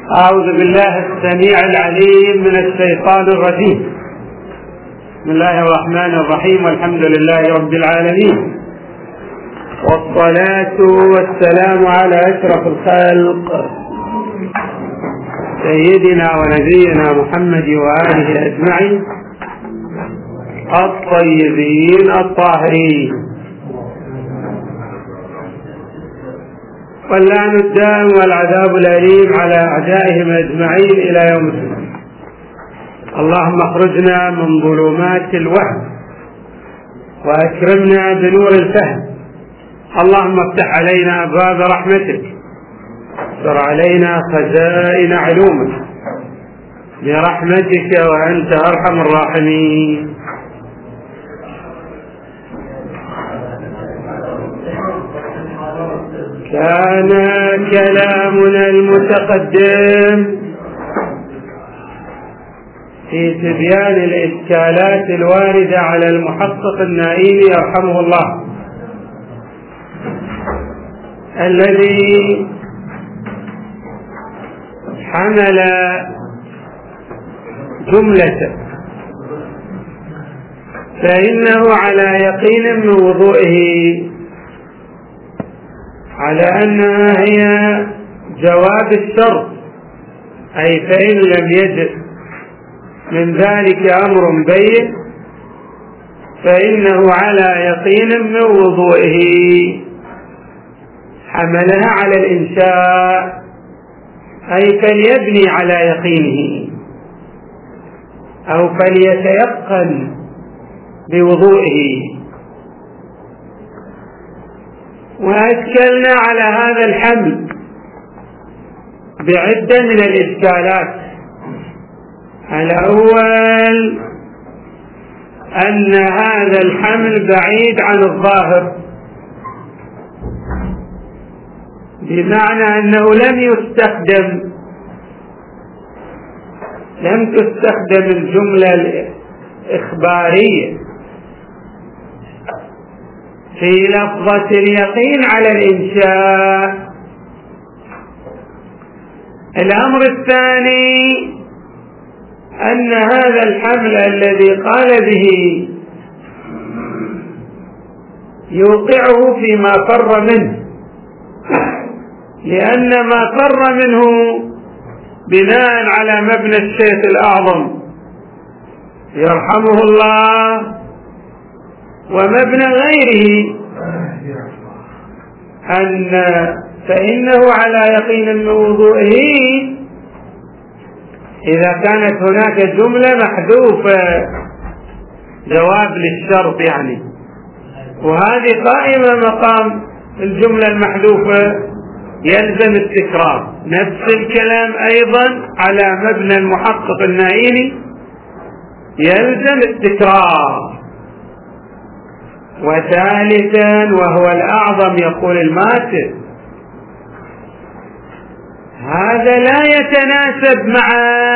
أعوذ بالله السميع العليم من الشيطان الرجيم. بسم الله الرحمن الرحيم، والحمد لله رب العالمين، والصلاة والسلام على أشرف الخلق سيدنا ونبينا محمد وآله أجمعين الطيبين الطاهرين، واللعن الدائم والعذاب الأليم على أعدائهم أجمعين إلى يوم الدين. اللهم اخرجنا من ظلمات الوهم وأكرمنا بنور الفهم. اللهم افتح علينا أبواب رحمتك، واستر علينا خزائن علومك برحمتك وأنت أرحم الراحمين. كان كلامنا المتقدم في تبيان الإشكالات الواردة على المحقق النائلي يرحمه الله، الذي حمل جملة فإنه على يقين من وضوئه على أنها هي جواب الشرط، أي فإن لم يجد من ذلك أمر بين فإنه على يقين من وضوئه، حملها على الإنشاء، أي فليبني على يقينه أو فليتيقن بوضوئه. وأشكلنا على هذا الحمل بعدة من الإشكالات. الأول أن هذا الحمل بعيد عن الظاهر، بمعنى أنه لم تستخدم الجملة الإخبارية في لفظة اليقين على الإنشاء. الأمر الثاني أن هذا الحمل الذي قال به يوقعه فيما فر منه، لأن ما فر منه بناء على مبنى الشيخ الأعظم يرحمه الله ومبنى غيره، أن فإنه على يقين من وضوئه إذا كانت هناك جملة محذوفة جواب للشرط يعني، وهذه قائمة مقام الجملة المحذوفة يلزم التكرار. نفس الكلام أيضا على مبنى المحقق النائلي يلزم التكرار. وثالثا وهو الأعظم يقول الماتن هذا لا يتناسب مع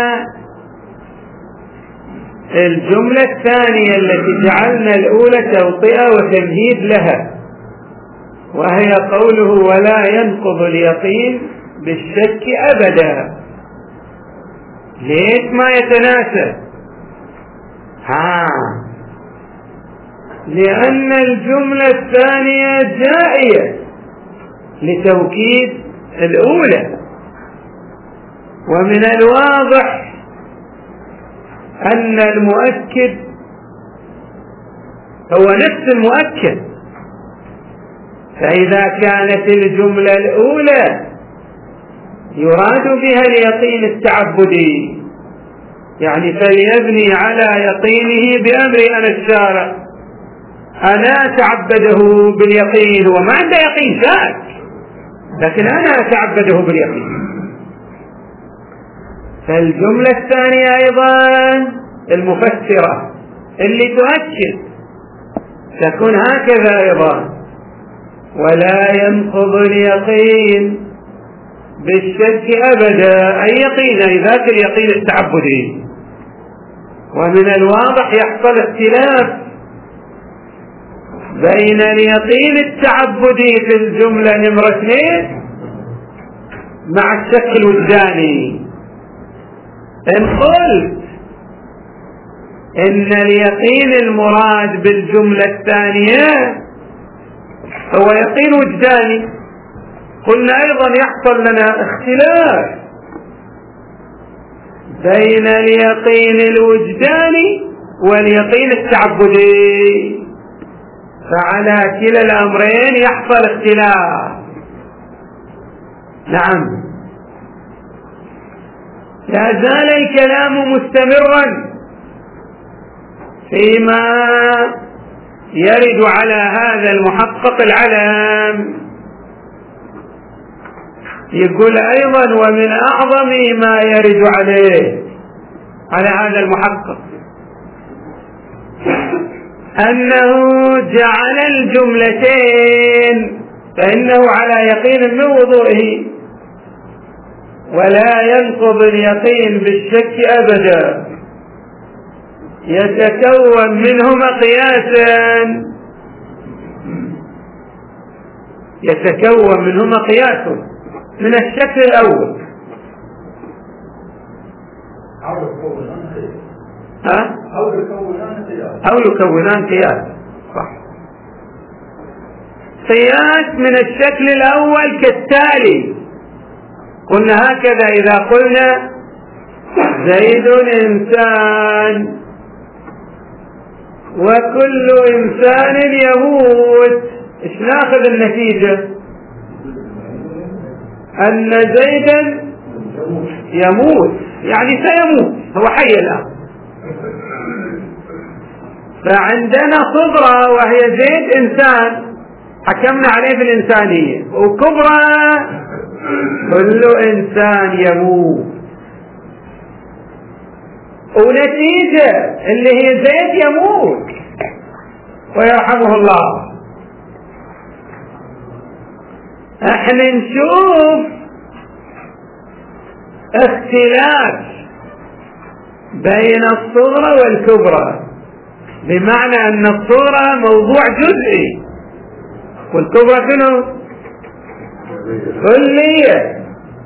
الجملة الثانية التي جعلنا الأولى توطئة وتمهيد لها، وهي قوله ولا ينقض اليقين بالشك أبدا. ليش ما يتناسب؟ لأن الجملة الثانية جائية لتوكيد الأولى، ومن الواضح أن المؤكد هو نفس المؤكد، فإذا كانت الجملة الأولى يراد بها اليقين التعبدي، يعني فليبني على يقينه بأمر أنا الشارع، أنا أتعبده باليقين، هو ما عنده يقين شاك، لكن أنا أتعبده باليقين. فالجملة الثانية أيضا المفسرة اللي تؤكد تكون هكذا أيضا ولا ينقض اليقين بالشك أبدا، أي يقين أي ذاك اليقين التعبدي. ومن الواضح يحصل اختلاف بين اليقين التعبدي في الجملة نمرة 2 مع الشك الوجداني. إن قلت إن اليقين المراد بالجملة الثانية هو يقين وجداني، قلنا أيضا يحصل لنا اختلاف بين اليقين الوجداني واليقين التعبدي، فعلى كلا الأمرين يحصل اختلاف. نعم، لا زال الكلام مستمرا فيما يرد على هذا المحقق العلم. يقول أيضا ومن أعظم ما يرد عليه على هذا المحقق أنه جعل الجملتين، فإنه على يقين من وضوئه ولا ينقض اليقين بالشك أبدا، يتكون منهما قياسا، يتكون منهما قياس من الشكل الأول أو يكونان قياس. صح، قياس من الشكل الأول كالتالي. قلنا هكذا إذا قلنا زيد إنسان وكل إنسان يموت، إيش ناخذ النتيجة؟ أن زيدا يموت، يعني سيموت، هو حي الآن. فعندنا صغرى وهي زيد إنسان حكمنا عليه بالإنسانية، وكبرى كل إنسان يموت، ونتيجة اللي هي زيد يموت ويرحمه الله. احنا نشوف اختلاف بين الصغرى والكبرى، بمعنى ان الصغرى موضوع جزئي والكبرى شنو؟ كلية،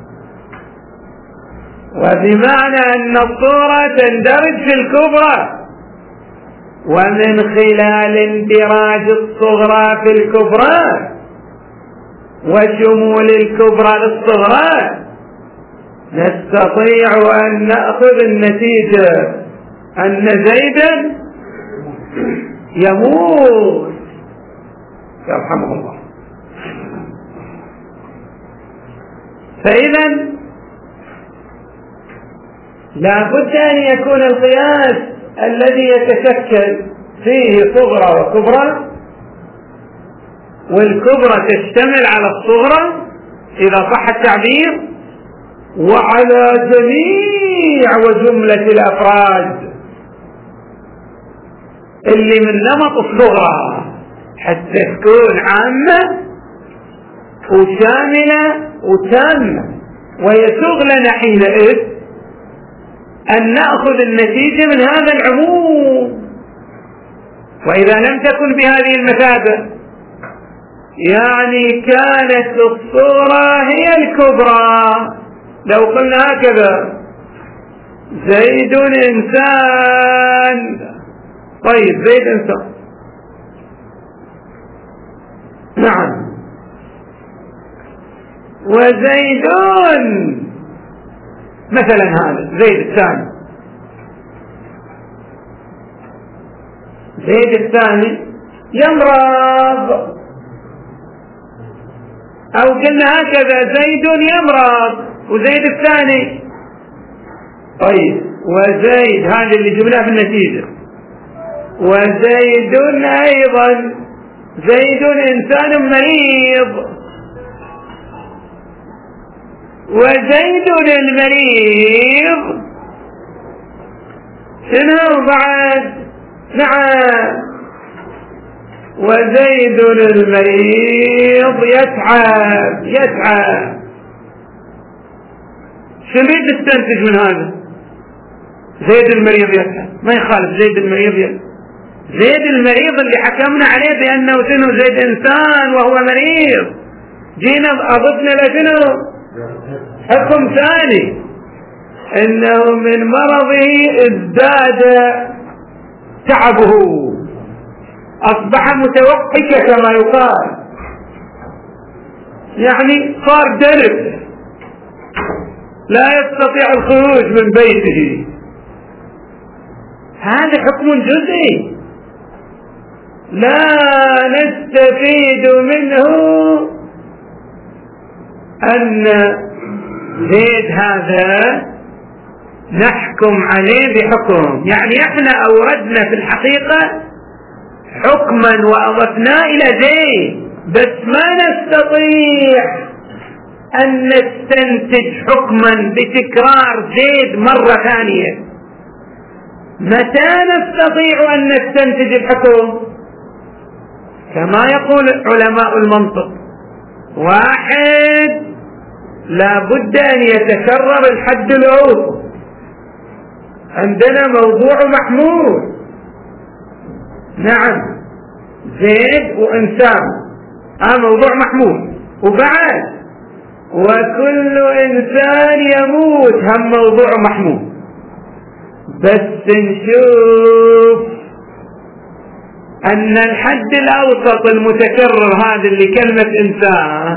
وبمعنى ان الصغرى تندرج في الكبرى، ومن خلال اندراج الصغرى في الكبرى وشمول الكبرى للصغرى نستطيع أن نأخذ النتيجة أن زيدا يموت يرحمه الله. فإذا لا بد أن يكون القياس الذي يتشكل فيه صغرى وكبرى، والكبرى تشتمل على الصغرى إذا صح التعبير وعلى جميع وجملة الأفراد اللي من نمط الصغرى، حتى تكون عامة وشاملة وتامة، ويسوغ لنا حينئذ أن نأخذ النتيجة من هذا العموم. وإذا لم تكن بهذه المثابة يعني كانت الصورة هي الكبرى، لو قلنا هكذا زيد إنسان، طيب زيد إنسان، نعم، وزيد مثلا هذا زيد الثاني، زيد الثاني يمرض، أو قلنا هكذا زيد يمرض وزيد الثاني، طيب وزيد هذا اللي جبناه في النتيجة، وزيد أيضا زيد إنسان مريض، وزيد المريض شنو بعد؟ نعم، وزيد المريض يتعب. شو نريد نستنتج من هذا؟ زيد المريض يتعب، ما يخالف زيد المريض يتعب. زيد المريض اللي حكمنا عليه بأنه شنو؟ زيد إنسان وهو مريض، جينا أضفنا له شنو؟ حكم ثاني انه من مرضه ازداد تعبه، اصبح متوقك كما يقال، يعني صار درب لا يستطيع الخروج من بيته. هذا حكم جزئي لا نستفيد منه أن زيد هذا نحكم عليه بحكم، يعني احنا أوردنا في الحقيقة حكما وأضفناه إلى زيد، بس ما نستطيع أن نستنتج حكما بتكرار زيد مرة ثانية. متى نستطيع أن نستنتج الحكم؟ كما يقول علماء المنطق، واحد لا بد أن يتكرر الحد الأوسط. عندنا موضوع محمول، نعم زيد وإنسان، موضوع محمول، وبعد وكل إنسان يموت هم موضوع محمول. بس نشوف أن الحد الأوسط المتكرر هذا اللي كلمة إنسان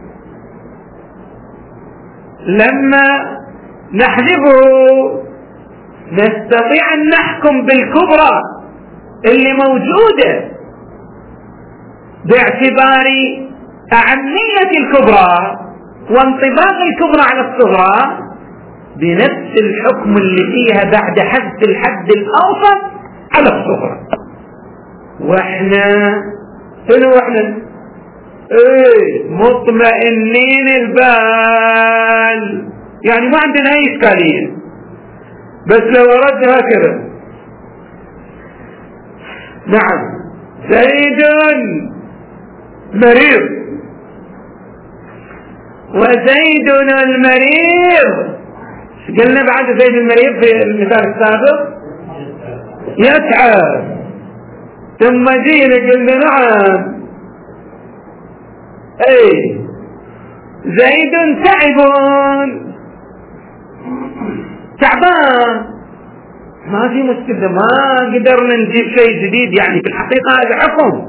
لما نحذفه نستطيع أن نحكم بالكبرى اللي موجودة باعتبار أهمية الكبرى وانطباق الكبرى على الصغرى بنفس الحكم اللي فيها بعد حذف الحد الأوسط على الصغرى. واحنا شنو احنا مطمئنين البال، يعني ما عندنا اي اشكاليه. بس لو اردنا هكذا، نعم زيد مريض وزيد المريض، قلنا بعد زيد المريض في المثال السابق يتعب، ثم جينا قلنا نعم اي زيد تعبان، ما في مشكلة، ما قدرنا نجيب شيء جديد، يعني في الحقيقة هذا حكم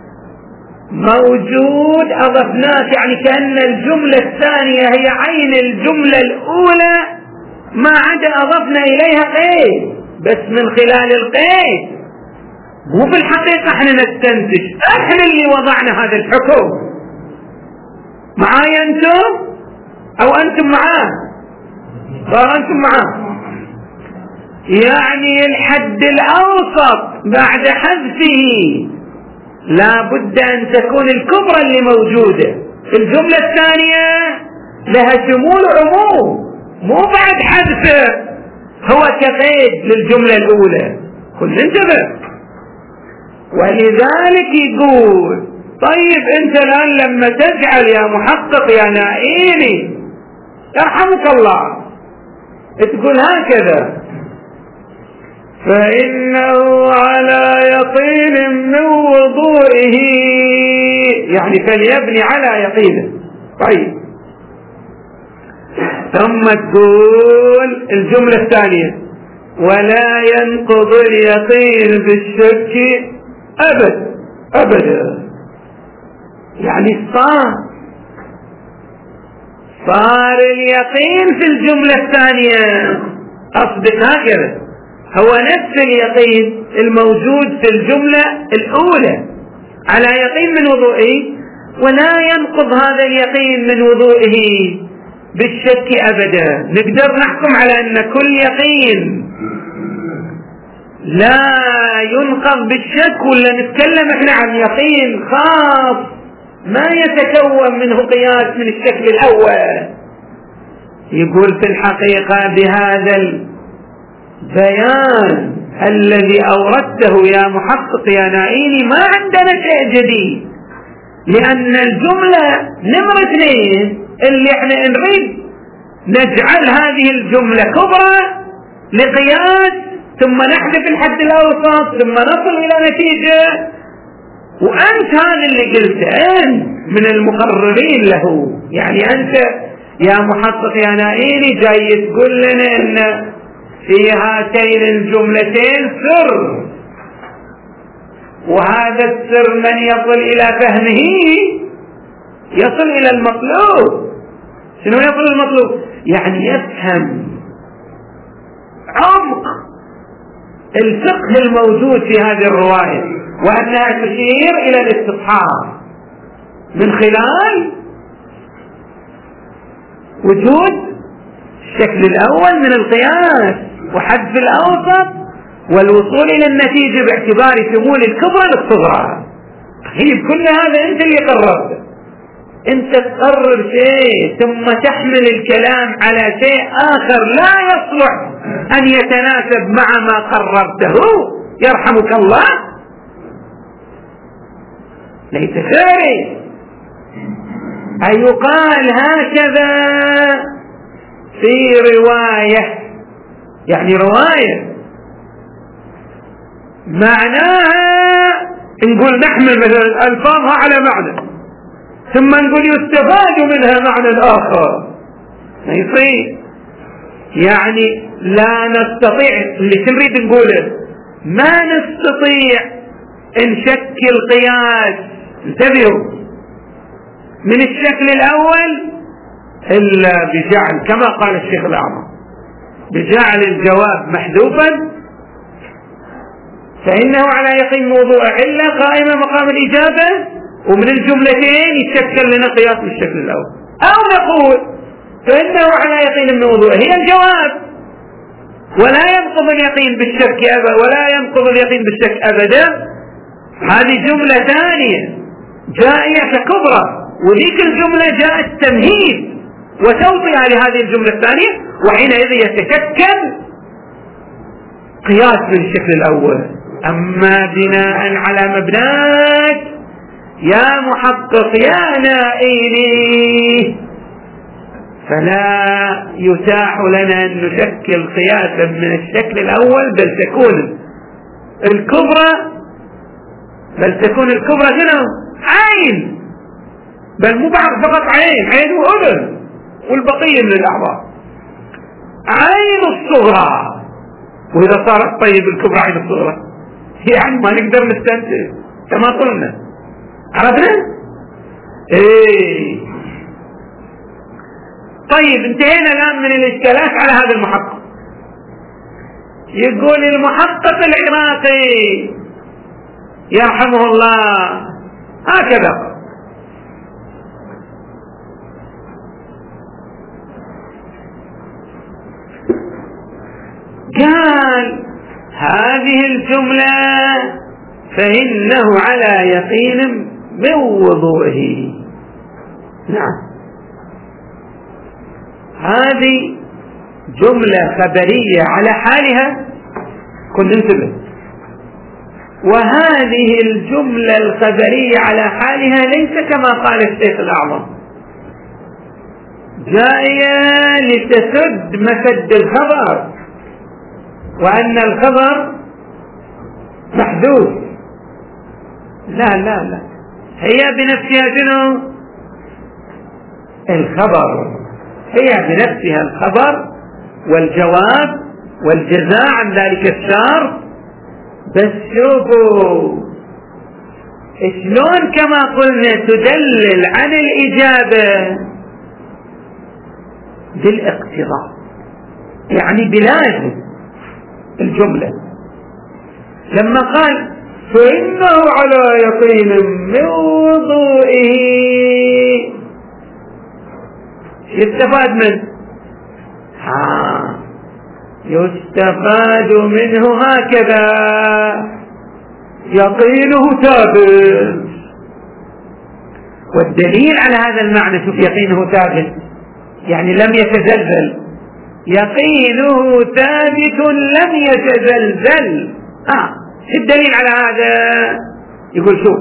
موجود أضفناه، يعني كأن الجملة الثانية هي عين الجملة الأولى ما عدا أضفنا إليها قيد، بس من خلال القيد مو في الحقيقة احنا نستنتج، احنا اللي وضعنا هذا الحكم. معايا انتم او انتم معاه؟ صار انتم معاه، يعني الحد الاوسط بعد حذفه لا بد ان تكون الكبرى اللي موجودة في الجملة الثانية لها شمول عموم، مو بعد حذفه هو كقيد للجملة الاولى. كل انتبه. ولذلك يقول طيب انت الان لما تجعل يا محقق يا نائيني يرحمك الله تقول هكذا فإنه على يقين من وضوئه، يعني فليبني على يقينه. طيب ثم تقول الجملة الثانية ولا ينقض اليقين بالشك أبدا، يعني صار اليقين في الجملة الثانية، أصدق هكذا هو نفس اليقين الموجود في الجملة الأولى على يقين من وضوئه، ولا ينقض هذا اليقين من وضوئه بالشك أبدا. نقدر نحكم على أن كل يقين لا ينقض بالشك، ولا نتكلم احنا عن يقين خاص ما يتكون منه قياس من الشكل الأول. يقول في الحقيقة بهذا البيان الذي أوردته يا محقق يا نائيني ما عندنا شيء جديد، لأن الجملة نمرة 2 اللي احنا نريد نجعل هذه الجملة كبرى لقياس، ثم نحذف الحد الأوسط، ثم نصل إلى نتيجة. وأنت هذا اللي قلته، أنت من المقررين له، يعني أنت يا محقق يا نائيني جاي تقول لنا ان في هاتين الجملتين سر، وهذا السر من يصل الى فهمه يصل الى المطلوب. شنو يصل المطلوب؟ يعني يفهم عمق الفقه الموجود في هذه الرواية، وأنها تشير إلى الاستصحاب من خلال وجود الشكل الأول من القياس وحذف الأوسط والوصول إلى النتيجة باعتبار شمول الكبرى للصغرى. طيب كل هذا أنت اللي قررته، أنت تقرر شيء ثم تحمل الكلام على شيء آخر لا يصلح أن يتناسب مع ما قررته، يرحمك الله. ليس خيري أن يقال هكذا في رواية، يعني رواية معناها نقول نحمل مثلا ألفاظها على معنى ثم نقول يستفاد منها معنى آخر، ما يصير. يعني لا نستطيع، اللي نريد نقوله ما نستطيع نشكل قياس، انتبهوا، من الشكل الأول إلا بجعل كما قال الشيخ الأعظم بجعل الجواب محذوفا فإنه على يقين موضوع إلا قائمة مقام الإجابة، ومن الجملتين يتشكل لنا قياس بالشكل الأول. أو نقول فإنه على يقين الموضوع هي الجواب ولا ينقض اليقين بالشك أبدا، ولا ينقض اليقين بالشك أبدا. هذه جملة ثانية جائية ككبرى، وذيك الجملة جاء التمهيد وتوطئة لهذه الجملة الثانية، وحينئذ يتشكل قياس بالشكل الأول. أما بناء على مبناك يا محقق يا نائيني فلا يتاح لنا أن نشكل قياسا من الشكل الأول، بل تكون الكبرى هنا عين، بل مو بعد فقط عين وأذن والبقية من الأعضاء، عين الصغرى. وإذا صارت طيب الكبرى عين الصغرى يعني ما نقدر نستنتج كما قلنا، عرفنا؟ ايه طيب انتهينا الآن من الإشكالات على هذا المحقق. يقول المحقق العراقي يرحمه الله هكذا: قال هذه الجملة فإنه على يقين من وضوئه. نعم، هذه جملة خبرية على حالها، كن انتبه، وهذه الجملة الخبرية على حالها ليس كما قال الشيخ الأعظم جاية لتسد مسد الخبر، وأن الخبر محدود. لا هي بنفسها شنو؟ الخبر، هي بنفسها الخبر والجواب والجزاء عن ذلك الشرط. بس شوفوا شلون كما قلنا تدلل عن الإجابة بالاقتضاء، يعني بلازم الجملة. لما قال فإنه على يقين من وضوئه يستفاد منه، يستفاد منه هكذا: يقينه ثابت. والدليل على هذا المعنى، شوف، يقينه ثابت يعني لم يتزلزل، يقينه ثابت لم يتزلزل. شو الدليل على هذا؟ يقول شوف،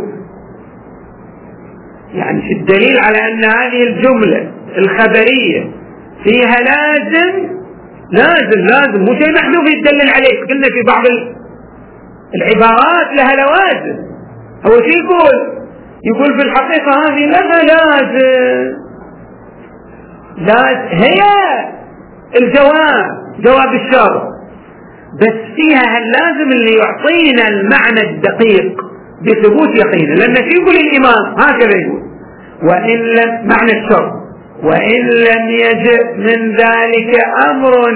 يعني شو الدليل على أن هذه الجملة الخبرية فيها لازم مو شيء محذوف يدلل عليه. قلنا في بعض العبارات لها لوازم. هو شو يقول في الحقيقة هذه لها لازم، هي الجواب، جواب الشرط، بس فيها اللازم اللي يعطينا المعنى الدقيق بثبوت يقينه. لأن في يقول الإمام هكذا يقول وإن لم، معنى الشرط، وإن لم يجئ من ذلك أمر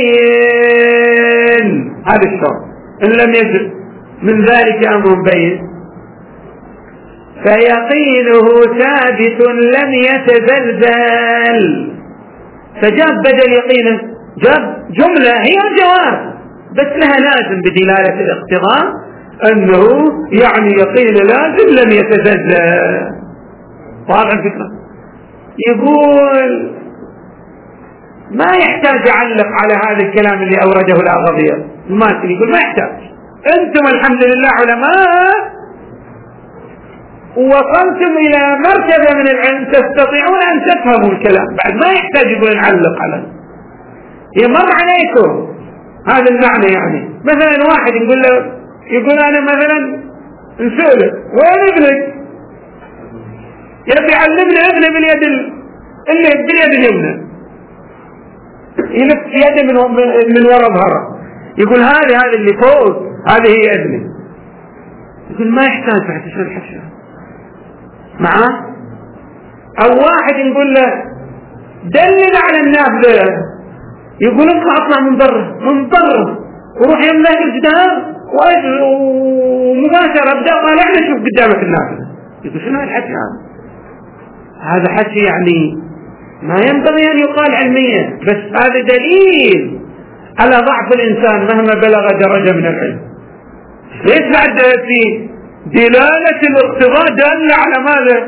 بين، هذا الشرط، إن لم يجئ من ذلك أمر بين فيقينه ثابت لم يتزلزل. فجاب بدل يقينه، جاب جملة هي الجواب بس لها لازم بدلالة الاقتضاء أنه يعني يقين لازم لم يتزلزل. واضح الفكرة؟ يقول ما يحتاج يعلق على هذا الكلام اللي أورده الأغضية الماتري، يقول ما يحتاج، أنتم الحمد لله علماء ووصلتم إلى مرتبة من العلم تستطيعون أن تفهموا الكلام، بعد ما يحتاج يقول نعلق عليه، يمر عليكم هذا المعنى. يعني مثلا واحد يقول أنا مثلا نسأله وين ابنك؟ يبي يعلمنا ابنه باليد باليد اليمنى، يلف يده من وراء ظهره، يقول هذه اللي فوق هذه هي ابنه. يقول ما يحتاج بعد تشرح الشيء معاه. او واحد نقول له دلل على النافذه، يقول اطلع من بره وروح يملاك الجدار ومباشره ابدا طالع شوف قدامك النافذه. يقول شنو هالحكي هذا حكي يعني ما ينبغي ان يقال علميا، بس هذا دليل على ضعف الانسان مهما بلغ درجه من العلم. ليش بعد في دلالة الاقتضاء دل على ماذا؟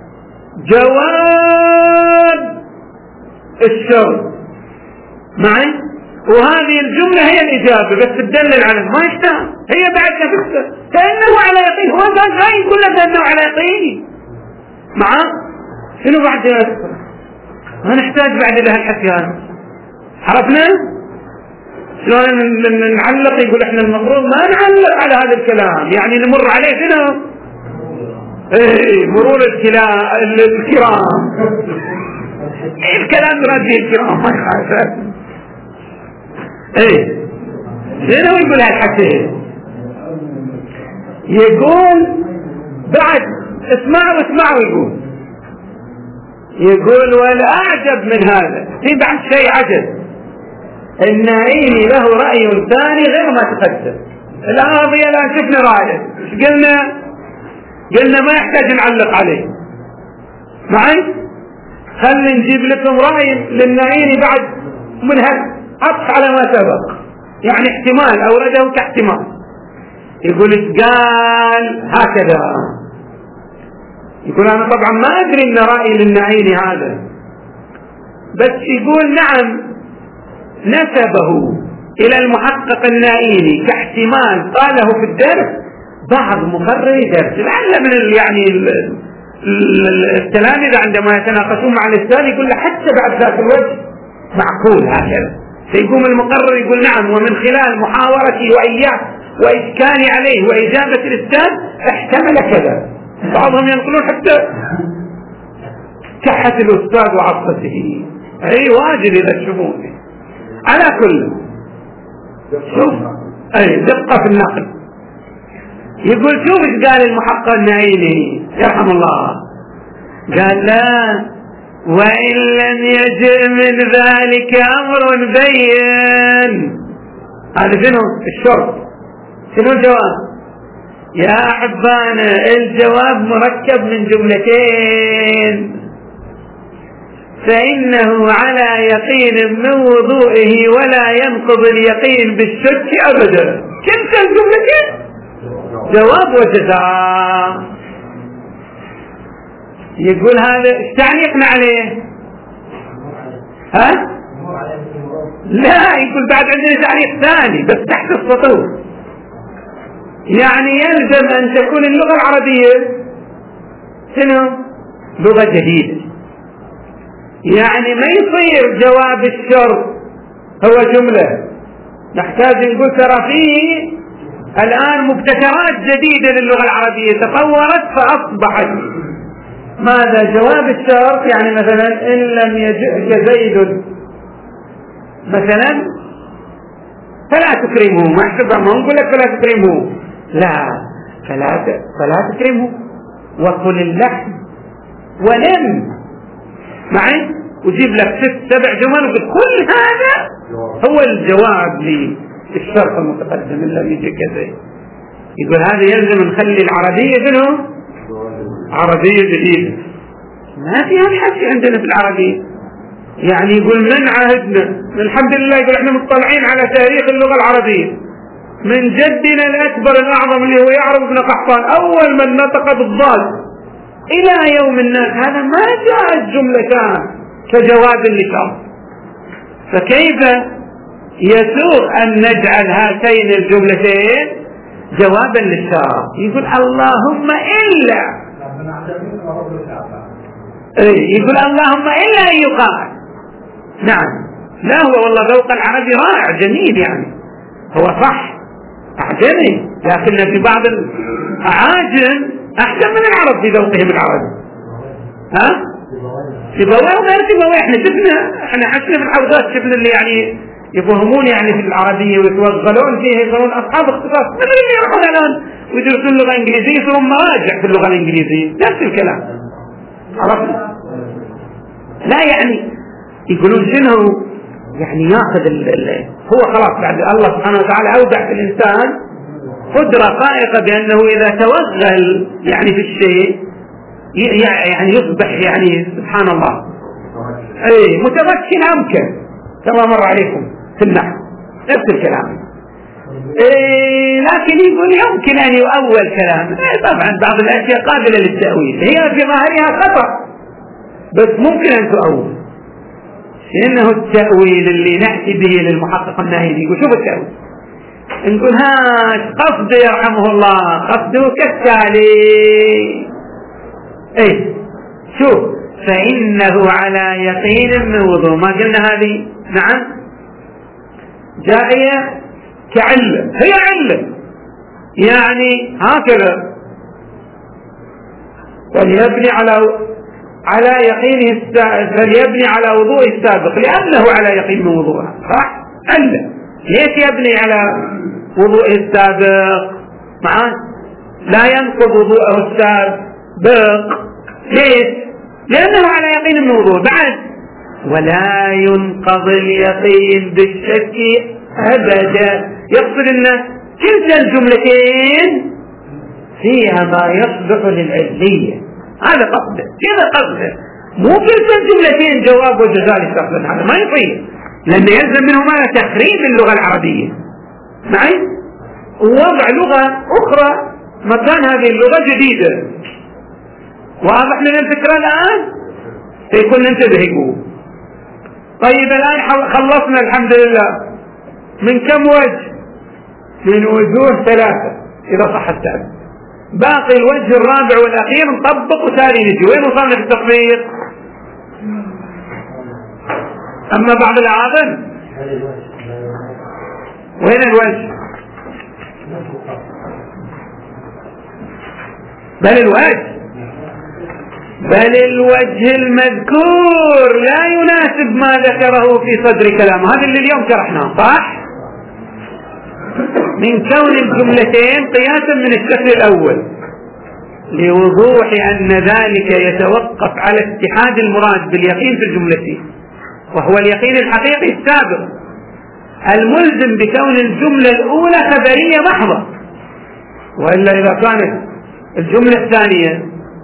جواب الشرط معي، وهذه الجملة هي الإجابة بس تدلل على ما يشتغل، هي بعد نفسه كأنه على يقين. هو بعد ما يقول لك أنه على يقين معه. شنو بعد ما نحتاج بعد لها الحكي هذا. عرفنا شلون نعلق؟ يقول احنا المفروض ما نعلق على هذا الكلام، يعني نمر عليه شنو؟ مرور الكرام الكلام رادي الكرام ما يخالف. شنو يقول هالحكي؟ يقول بعد اسمعوا يقول والأعجب من هذا، في بعد شيء عجب، النائيني له رأي ثاني غير ما تقدم. الأغضية الآن شفنا رأيه، قلنا ما يحتاج نعلق عليه معي. خلي نجيب لكم رأي للنائيني بعد من عطف على ما سبق، يعني احتمال أورده كاحتمال. يقول قال هكذا، يقول أنا طبعا ما أدري إن رأي للنائيني هذا، بس يقول نعم نسبه إلى المحقق النائيني كاحتمال قاله في الدرس بعض مقرري درس، لعل من يعني التلاميذ عندما يتناقشون مع الأستاذ يقول له حتى بعد ذات الوجه معقول هكذا. فيقوم المقرر يقول نعم، ومن خلال محاورتي وإياه وإشكالي عليه وإجابة الأستاذ احتمل كذا. بعضهم ينقلون حتى كحة الأستاذ وعطفته، أي واجب إلى الشمول. على كل شوف دقة في النقل. يقول شوف ايش قال المحقق النائيني يرحم الله، قال لا وإن لم يجئ من ذلك أمر بين. هذا شنو الشرط؟ شنو الجواب؟ يا أحبانا الجواب مركب من جملتين، فإنه على يقين من وضوئه ولا ينقض اليقين بالشك أبدا. كلتا الجملتين جواب وجزاء. يقول هذا ايش تعليقنا عليه؟ لا، يقول بعد عندنا تعليق ثاني بس تحت السطور، يعني يلزم أن تكون اللغة العربية شنو؟ لغة جديدة، يعني ما يصير جواب الشرط هو جملة، نحتاج نقول ترى فيه الآن مبتكرات جديدة للغة العربية تطورت فأصبحت ماذا جواب الشرط؟ يعني مثلا إن لم يجئك زيد مثلا فلا تكرمه، ما احسبها، ما نقول لك فلا تكرمه، لا، فلا تكرمه، وكل اللحم ولم معي، وجيب لك 6-7 جمل، وكل هذا هو الجواب للشرط المتقدم إن لم يجئك زيد. يقول هذا يلزم نخلي العربية منه عربية جديدة، ما فيها الحكي عندنا في العربية. يعني يقول من عهدنا، الحمد لله، يقول احنا مطلعين على تاريخ اللغة العربية من جدنا الأكبر الأعظم اللي هو يعرف بن قحطان، أول من نطق بالضاد إلى يوم الناس، هذا ما جاءت جملتان كجواب لشرط. فكيف يسوغ أن نجعل هاتين الجملتين جوابا للشرط؟ يقول اللهم إلا، يقول اللهم إلا أن يقال. نعم، لا هو والله ذوق العربي رائع جميل، يعني هو صح أعجمي، لكن في بعض الأعاجم أحسن من العرب في ذوقهم العربي. سيبويه وغير سيبويه، احنا عشنا في الحوزات، شفنا اللي يعني يفهمون يعني في العربية ويتوغلون فيها، يصيرون أصحاب اختصاص، مثل اللي يروحون الآن ويدرسون اللغة الإنجليزية يصيرون مراجع في اللغة الإنجليزية، نفس الكلام. عرفنا؟ لا يعني يقولون شنو يعني ياخذ هو خلاص بعد الله سبحانه وتعالى أودع في الإنسان قدرة فائقة بأنه إذا توغل يعني في الشيء يعني يصبح يعني سبحان الله متمكن أمكن، كما مر عليكم في النحو نفس الكلام. لكن يقول يمكن أن يؤول كلام، طبعا بعض الأشياء قابلة للتأويل، هي في ظاهرها خطأ بس ممكن أن تؤول، لأنه التأويل اللي نأتي به للمحقق الناهيدي. يقول شوف التأويل، نقول قصد يرحمه الله قصده كالتالي، شوف فإنه على يقين من وضوء، ما قلنا هذه؟ نعم، جائية كعلة، هي علة يعني هكذا، فليبني على يقينه فليبني على وضوء السابق لأنه على يقين من وضوءها، صح؟ علة. ليش يبني على وضوء السابق؟ معاه لا ينقض وضوءه السابق، ليش؟ لأنه على يقين من وضوء. بعد ولا ينقض اليقين بالشك أبدا، يقصد أن كلتا الجملتين فيها ما يصلح للعلية، هذا قصده، كذا قصده، مو كلتا الجملتين جواب وجزاء للشخص، هذا ما يصير، لأن يلزم منهما تخريب اللغة العربية معي ووضع لغة أخرى مكان هذه اللغة جديدة. واضح لنا الفكرة الآن؟ سيكون ننتبه. طيب الآن خلصنا الحمد لله من كم وجه؟ من وجوه 3 إذا صح التعبير، باقي الوجه الرابع والأخير نطبق وتالي نجي. وين وصلنا في التطبيق؟ أما بعض العاضل وين الوجه؟ بل الوجه المذكور لا يناسب ما ذكره في صدر كلامه، هذا اللي اليوم شرحناه، صح؟ من كون الجملتين قياسا من الشكل الأول لوضوح أن ذلك يتوقف على اتحاد المراد باليقين في الجملتين، وهو اليقين الحقيقي السابق الملزم بكون الجملة الأولى خبرية محضة، وإلا إذا كانت الجملة الثانية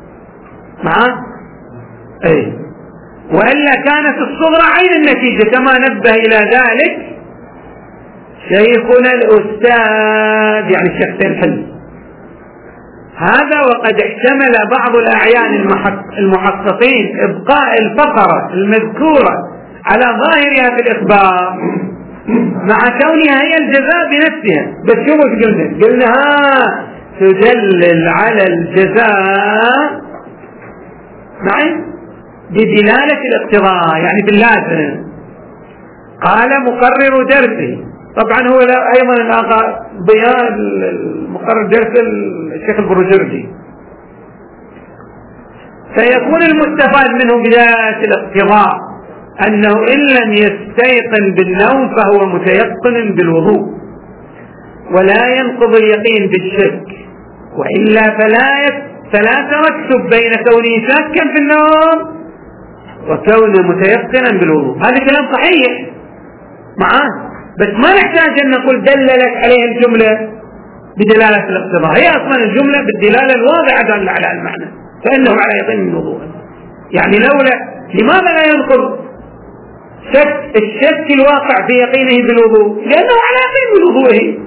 وإلا كانت الصغرى عين النتيجة، كما نبه إلى ذلك شيخنا الأستاذ يعني الشيخ الحلمي هذا. وقد احتمل بعض الأعيان المحققين إبقاء الفقرة المذكورة على ظاهرها في الإخبار مع كونها هي الجزاء بنفسها، بس شوفوا قلنا تدلل على الجزاء معي بدلالة الاقتضاء، يعني باللازم. قال مقرر درسه، طبعا هو أيضا الآخر ضياء المقرر درس الشيخ البروجردي، فيكون المستفاد منه بداية الاقتضاء أنه إن لم يستيقن بالنوم فهو متيقن بالوضوء، ولا ينقض اليقين بالشك، وإلا فلا ترتب بين كونه شاكا في النوم وكونه متيقنا بالوضوء. هذا كلام صحيح معاه، بس ما نحتاج أن نقول دللت عليه الجملة بدلالة الاقتضاء، هي أصلا الجملة بالدلالة الواضحة دل على المعنى، فإنه على يقين من وضوء. يعني لماذا لا ينقض الشك الواقع في يقينه بالوضوء؟ لأنه على يقين من وضوءه.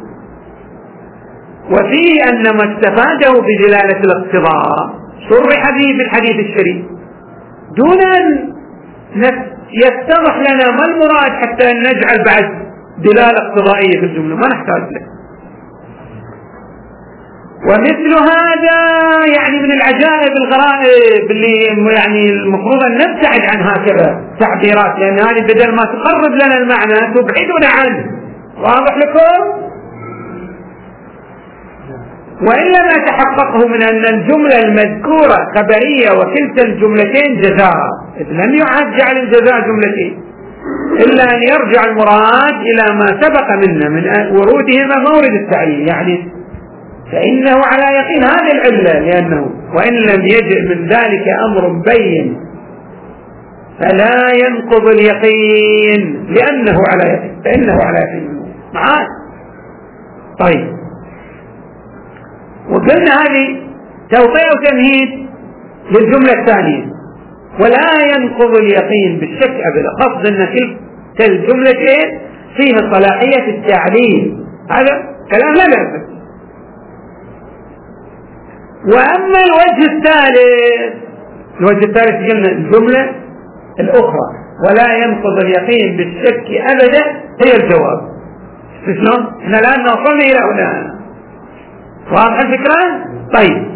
وفيه أن ما استفاده بدلالة الاقتضاء صرح به بالحديث الشريف دون أن يتضح لنا ما المراد حتى أن نجعل بعد دلالة اقتضائية في الجملة، ما نحتاج له. ومثل هذا يعني من العجائب الغرائب اللي يعني المفروض أن نبتعد عن هكذا تعبيرات، لأن هذه بدل ما تقرب لنا المعنى تبعدنا عنه. واضح لكم؟ وإلا ما تحققه من أن الجملة المذكورة خبرية وكلتا الجملتين جزاء، إذ لم يعد جعل الجزاء جملتين، إلا أن يرجع المراد إلى ما سبق منا من ورودهما مورد التعليل، يعني فإنه على يقين هذه العلة، لأنه وإن لم يجئ من ذلك أمر بين فلا ينقض اليقين لأنه على يقين، فإنه على يقين معاه. طيب، وقلنا هذه توقيع وتمهيد للجملة الثانية، ولا ينقض اليقين بالشك أبدا، قصد أن تلك الجملتين فيها صلاحية التعليل، هذا كلام لا بأس. وأما الوجه الثالث قلنا الجملة الأخرى ولا ينقض اليقين بالشك أبدا هي الجواب. شلون؟ احنا الآن وصلنا إلى هنا، واضح الفكرة؟ طيب،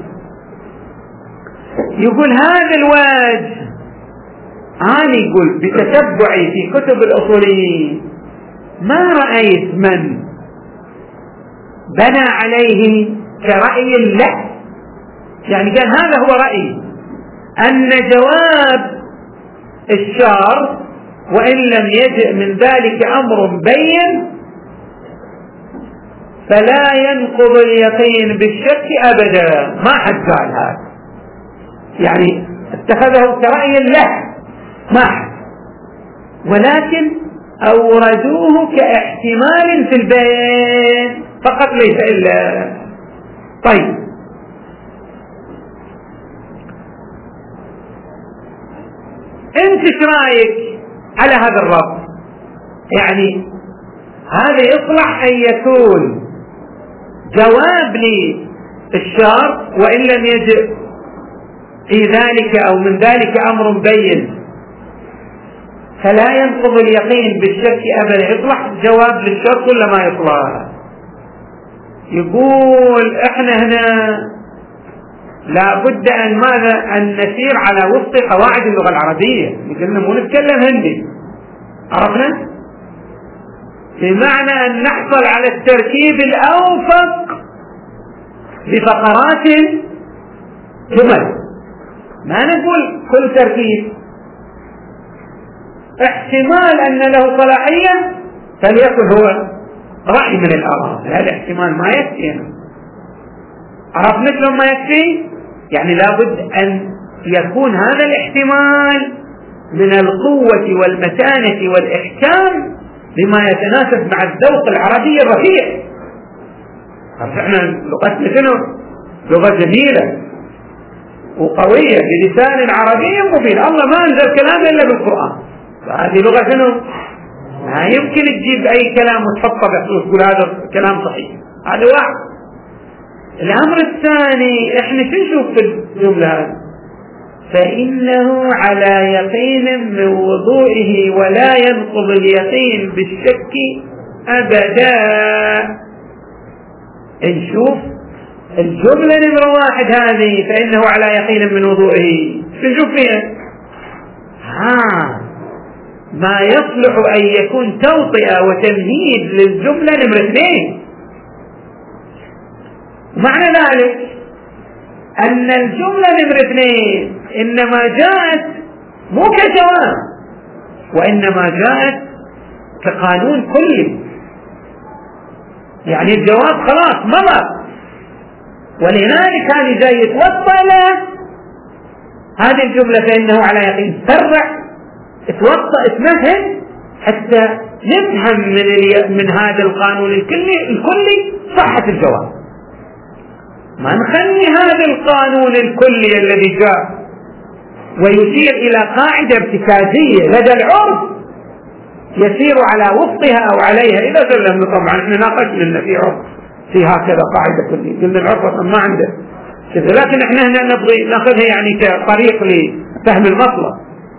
يقول هذا الوجه أنا يقول بتتبعي في كتب الأصوليين ما رأيت من بنى عليه كرأي له، يعني كان هذا هو رأيي أن جواب الشرط وإن لم يجئ من ذلك أمر بين فلا ينقض اليقين بالشك أبدا، ما حد قال هذا، يعني اتخذه كرأي له ما حد، ولكن أوردوه كاحتمال في البيان فقط ليس إلا. طيب، انت ايش رايك على هذا الربط؟ يعني هذا يصلح ان يكون جواب للشرط وان لم يجئ في ذلك او من ذلك امر بين فلا ينقض اليقين بالشك ابدا، يصلح جواب للشرط ولا ما يصلح؟ يقول احنا هنا لا بد أن نسير على وفق قواعد اللغة العربية، قلنا مو نتكلم هندي، عرفنا؟ بمعنى أن نحصل على التركيب الأوفق بفقرات جمل، ما نقول كل تركيب، احتمال أن له صلاحية فليكن هو رأي من الآراء، هذا احتمال ما يكفي، عرفنا شلون ما يكفي؟ يعني لابد أن يكون هذا الاحتمال من القوة والمتانة والإحكام بما يتناسب مع الذوق العربي الرفيع. احنا لغتنا شنو؟ لغة جميلة وقوية بلسان عربي مبين، الله ما أنزل كلام إلا بالقرآن، فهذه لغة شنو؟ ما يمكن تجيب أي كلام وتحطه بحثوث تقول هذا كلام صحيح، هذا واحد. الأمر الثاني احنا شو نشوف في الجملة؟ فإنه على يقين من وضوئه ولا ينقض اليقين بالشك أبدا. نشوف الجملة نمرة 1 هذه فإنه على يقين من وضوئه، نشوف فيها ما يصلح أن يكون توطئة وتمهيد للجملة نمرة 2. معنى ذلك أن الجملة نمرة 2 إنما جاءت مو كجواب، وإنما جاءت كقانون كلي، يعني الجواب خلاص مضى، ولذلك هذه جاي يتوصل هذه الجملة فإنه على يقين، سرع اتوصى اتمهل حتى نفهم من هذا القانون الكلي صحة الجواب، ما نخلي هذا القانون الكلي الذي جاء ويشير إلى قاعدة ارتكازية لدى العرف يسير على وفقها أو عليها. إذا سلمنا طبعا احنا ناقشنا إن في عرف في هكذا قاعدة كلية، قلنا العرف ما عنده كذا، لكن احنا هنا نبغي ناخذها يعني كطريق لفهم المطلب.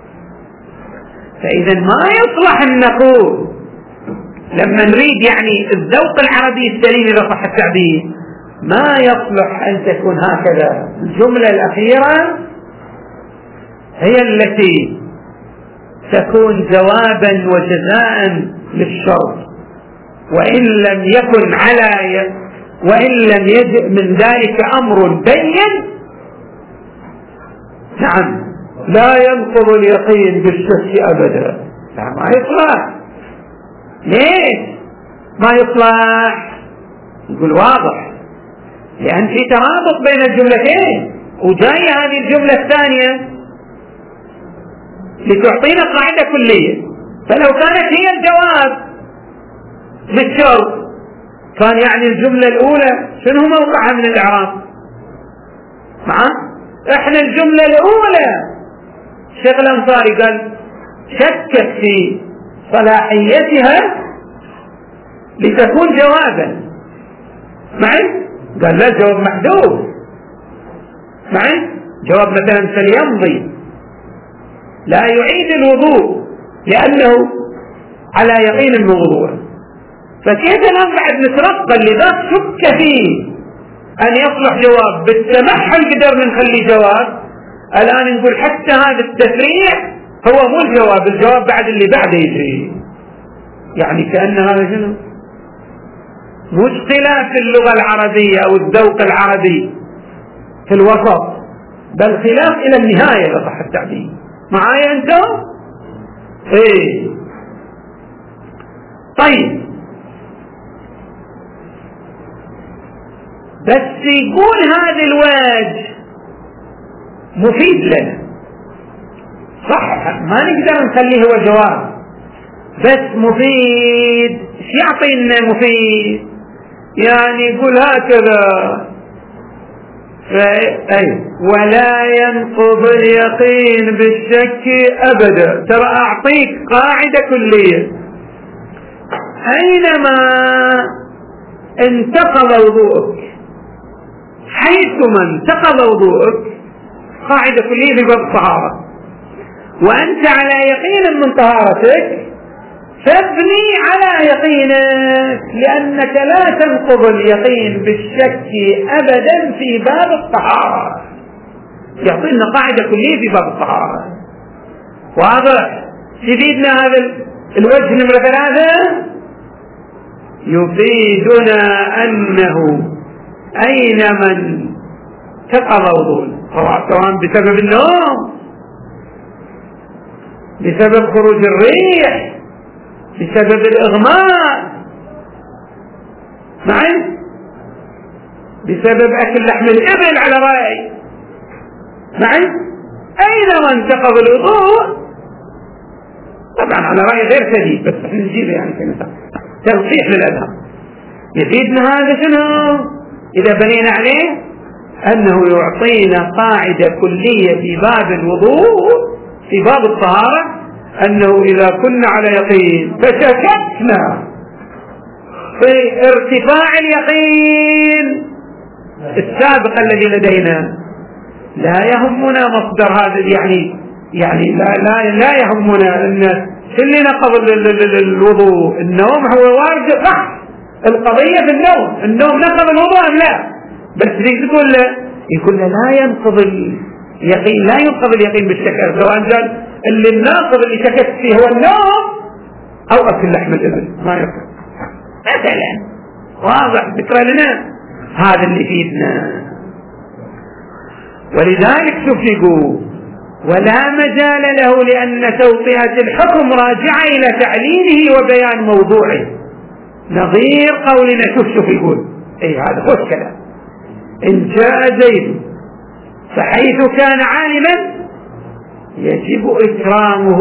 فإذا ما يصلح أن نقول لما نريد يعني الذوق العربي السليم إذا صح التعبير، ما يصلح أن تكون هكذا. الجملة الأخيرة هي التي تكون جوابا وجزاء للشرط، وإن لم يجئ من ذلك أمر بين، نعم لا ينقض اليقين بالشك أبدا. ما يصلح. ليش ما يصلح؟ يقول واضح، لأن في ترابط بين الجملتين، وجاية هذه الجملة الثانية لتعطينا قاعدة كلية، فلو كانت هي الجواب للشرط كان يعني الجملة الأولى شنو موقعها من الإعراب؟ احنا الجملة الأولى الشيخ الأنصاري قال شكك في صلاحيتها لتكون جوابا، معي؟ قال لا، جواب محذوف، معي؟ جواب مثلا فليمضي لا يعيد الوضوء لأنه على يقين من وضوءه. فكيف الآن بعد نترقى اللي ذاك شك فيه أن يصلح جواب بالتمحل قدرنا نخلي جواب، الآن نقول حتى هذا التفريع هو مو الجواب بعد اللي بعده يجي، يعني كأن هذا شنو؟ مشكلة في اللغة العربية أو الذوق العربي في الوسط، بل خلاف إلى النهاية إذا صح التعبير. معايا أنتم؟ إيه طيب، بس يكون هذا الوجه مفيد لنا، صح ما نقدر نخليه هو جواب، بس مفيد. ايش يعطينا مفيد؟ يعني يقول هكذا ولا ينقض اليقين بالشك أبدا. ترى أعطيك قاعدة كلية، أينما انتقض وضوءك، حيثما انتقض وضوءك، قاعدة كلية في باب الطهارة، وأنت على يقين من طهارتك فابني على يقينك، لأنك لا تنقض اليقين بالشك أبدا في باب الطهارة. يعطينا قاعدة كلية في باب الطهارة، واضح؟ يفيدنا هذا الوجه نمرة 3، يفيدنا أنه أينما انتقض وضوء، سواء بسبب النوم، بسبب خروج الريح، بسبب الإغماء، معي؟ بسبب أكل لحم الإبل على رأي، معي؟ أينما انتقض الوضوء، طبعا على رأي غير سديد بس احنا نجيبه يعني كنسا تلقيح للأذهان. يفيدنا هذا شنو إذا بنينا عليه؟ أنه يعطينا قاعدة كلية في باب الوضوء في باب الطهارة، أنه إذا كنا على يقين فشككنا في ارتفاع اليقين السابق الذي لدينا، لا يهمنا مصدر هذا، يعني لا يهمنا أن اللي نقض الوضوء النوم هو وارد، صح القضية في النوم نقض الوضوء أم لا، بس يقول لا ينقض اليقين، لا ينقض اليقين بالشك، سواء كان اللي الناقض اللي شككت فيه هو النوم أو أكل لحم الإبل، ما ينقض مثلا. واضح ذكر لنا هذا اللي فينا. ولذلك شوف يقول ولا مجال له، لأن توطئة الحكم راجعة إلى تعليله وبيان موضوعه، نظير قولنا شوف يقول هذا خوش كلام: إن جاء زيد فحيث كان عالما يجب إكرامه.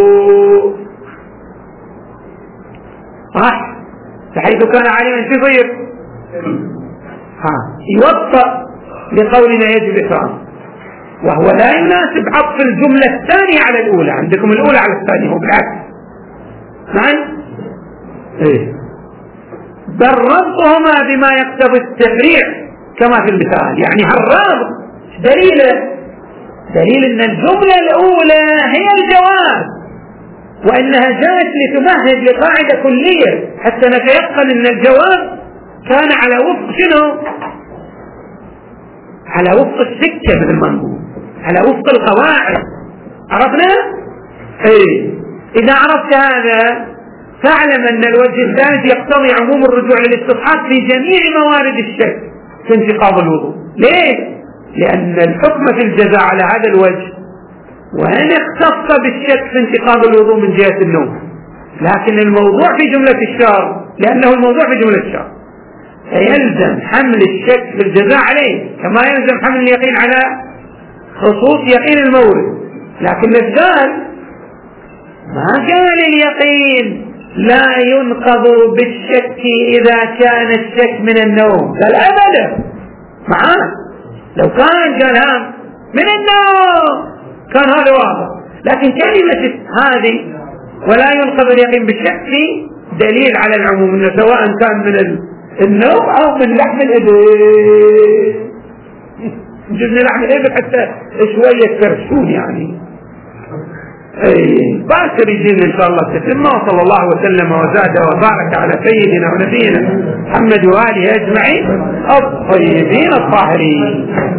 صح؟ فحيث كان عالما شو يصير؟ يوطأ لقولنا يجب إكرامه، وهو لا يناسب عطف الجملة الثانية على الأولى. عندكم الأولى على الثانية، هو بالعكس. نعم؟ بل ربطهما بما يقتضي التفريع كما في المثال. يعني هالرابط دليل أن الجملة الأولى هي الجواب، وأنها جاءت لتمهد لقاعدة كلية حتى نتيقن أن الجواب كان على وفق شنو؟ على وفق السكة مثل ما نقول، على وفق القواعد. عرفنا؟ إذا عرفت هذا فاعلم أن الوجه الثالث يقتضي عموم الرجوع للاستصحاب في جميع موارد الشك في انتقاض الوضوء. ليه؟ لأن الحكم في الجزاء على هذا الوجه وإن اختص بالشك في انتقاض الوضوء من جهة النوم، لكن الموضوع في جملة الشر، لأنه الموضوع في جملة الشر، فيلزم حمل الشك في الجزاء عليه كما يلزم حمل اليقين على خصوص يقين المورد. لكن قال ما قال اليقين لا ينقض بالشك إذا كان الشك من النوم، قال أبدا معاه. لو كان قال من النوم كان هذا واضح، لكن كلمة هذه ولا ينقض اليقين بالشك دليل على العموم، إنه سواء كان من النوم أو من لحم الإبل. جبنا لحم الإبل حتى شوية فرشون يعني. باكر يجينا إن شاء الله تتم. وصلى الله وسلم وزاد وبارك على سيدنا ونبينا محمد وآله أجمعين الطيبين الطاهرين.